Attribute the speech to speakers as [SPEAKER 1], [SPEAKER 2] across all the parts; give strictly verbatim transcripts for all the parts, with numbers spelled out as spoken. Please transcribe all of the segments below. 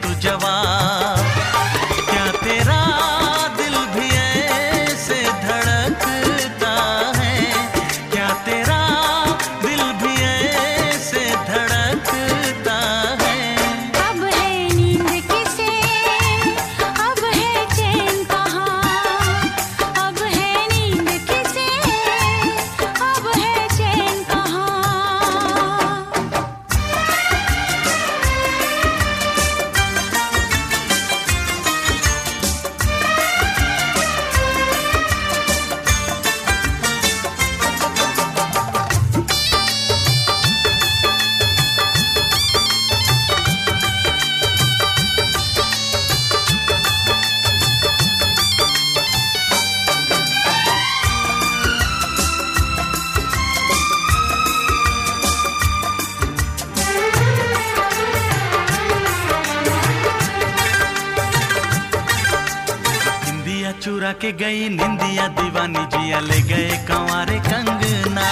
[SPEAKER 1] तू जवाब। क्या तेरा दिल भी ऐसे धड़कता है, क्या तेरा दिल भी ऐसे धड़कता है।
[SPEAKER 2] अब है नींद किसे, अब है चैन कहाँ, अब है नींद किसे, अब है चैन कहाँ।
[SPEAKER 1] चुरा के गई निंदिया दीवानी जिया ले गए कंवारे कंगना।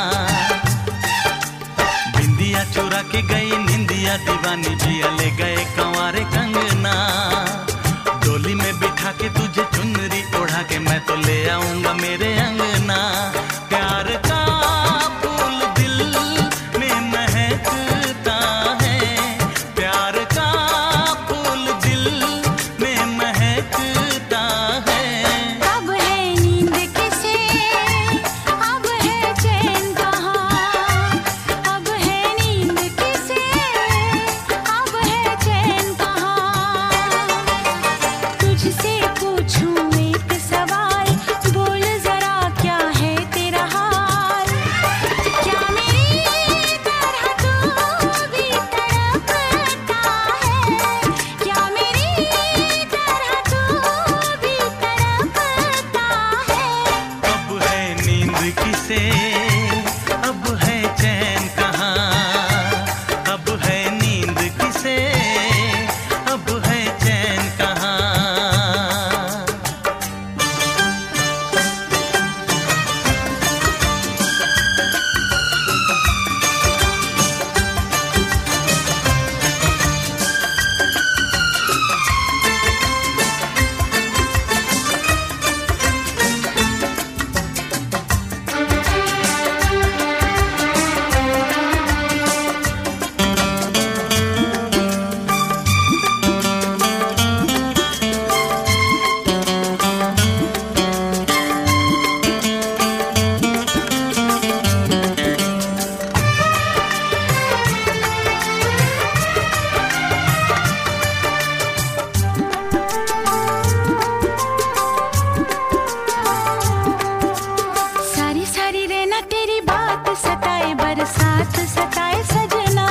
[SPEAKER 1] बिंदिया चुरा के गई निंदिया दीवानी जिया ले गए कंवारे कंगना। डोली में बिठा के तुझे चुनरी ओढ़ा के मैं तो ले आऊंगा मेरे अंगना। प्यार का फूल दिल में महकता है, प्यार का फूल दिल में महकता है।
[SPEAKER 2] अब है नींद किसे, अब है चैन कहाँ, अब है नींद किसे, अब है चैन कहाँ। तुझसे पूछूं एक सवाल, बोल जरा क्या है तेरा हाल। क्या मेरी तरह तू भी तड़पता है, क्या मेरी तरह तू भी तड़पता है।
[SPEAKER 1] अब है नींद किसे, अब है चैन कहाँ, अब है नींद किसे, अब है चैन कहाँ।
[SPEAKER 2] सारी सारी रहना तेरी बात सताए, बरसात सताए सजना।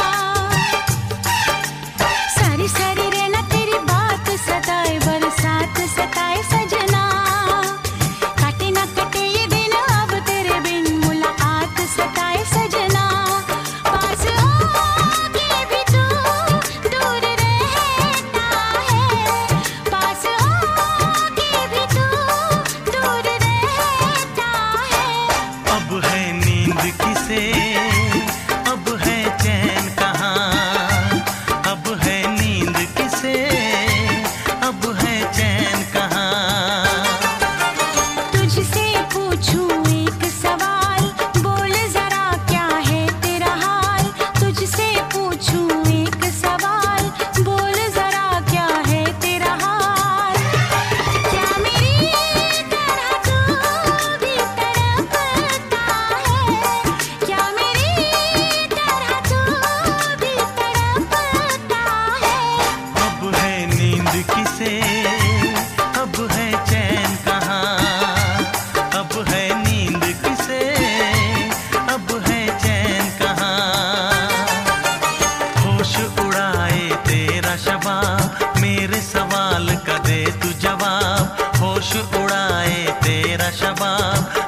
[SPEAKER 2] सारी सारी रहना तेरी बात सताए, बरसात सताए सजना। काटे ना कटे ये दिन अब तेरे बिन, मुलाकात सताए सजना। पास होके भी तू दूर रहता है, पास होके भी तू दूर रहता है।
[SPEAKER 1] अब है नींद किसे, अब है चैन कहाँ, अब है नींद किसे, अब है चैन कहाँ।
[SPEAKER 2] तुझसे पूछूं एक सवाल, बोल जरा क्या है तेरा हाल। तुझसे पूछूं एक सवाल, बोल जरा क्या है तेरा हाल। क्या मेरी तरह तू भी तड़पता है, क्या मेरी तरह तू भी तड़पता है।
[SPEAKER 1] अब है नींद किसे, अब है चैन कहाँ, अब है नींद किसे, अब है चैन कहाँ। होश उड़ाए तेरा शबाब, मेरे सवाल का दे तू जवाब। होश उड़ाए तेरा शबाब,